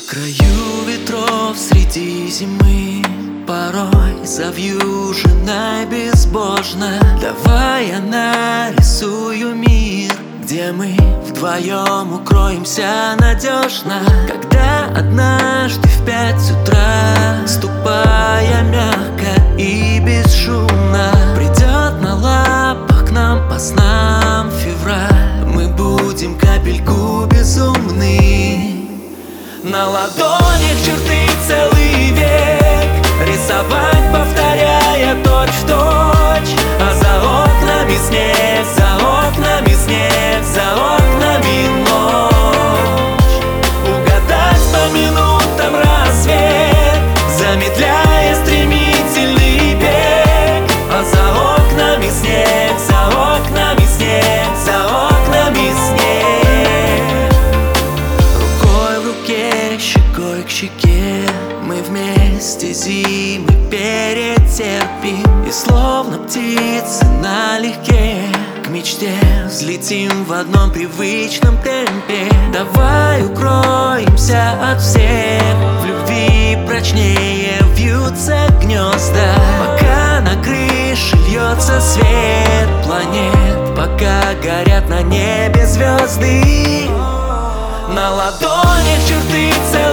краю ветров среди зимы порой завьюжена и безбожна. Давай я нарисую мир, где мы вдвоем укроемся надежно. Когда однажды в 5 утра, ступая мягко и бесшумно, придет на лапах к нам по снам февраль, мы будем капельку безумны. На ладонях черты целый век рисовать, повторяя точь-в-точь. А за окнами снег, за окнами снег, за окнами ночь. Угадать по минутам рассвет, замедляя стремительный бег. А за окнами снег, за окнами снег, за окнами снег. Рукой в руке, щекой к щеке, мы вместе зимы перетерпим. И словно птицы налегке к мечте взлетим в одном привычном темпе. Давай укроемся от всех, в любви прочнее вьются гнезда. Пока на крыше льется свет планет, пока горят на небе звезды. На ладонях черты